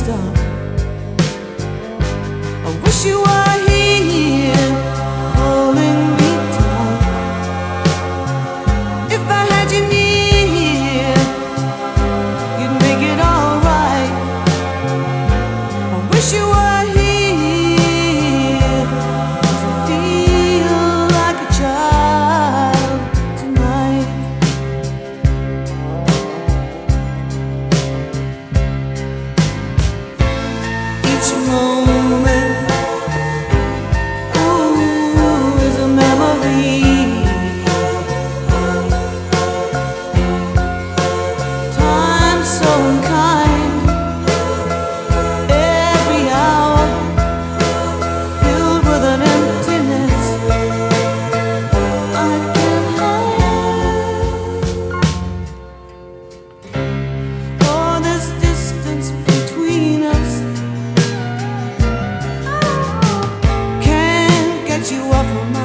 stop. I wish you were here, holding me tight. If I had you near, you'd make it alright. I wish you were here to feel like a child tonight. Each moment, ooh, is a memory. Time's so unkind. Every hour filled with an emptiness I can't hide. Oh, this distance between us can't get you off of my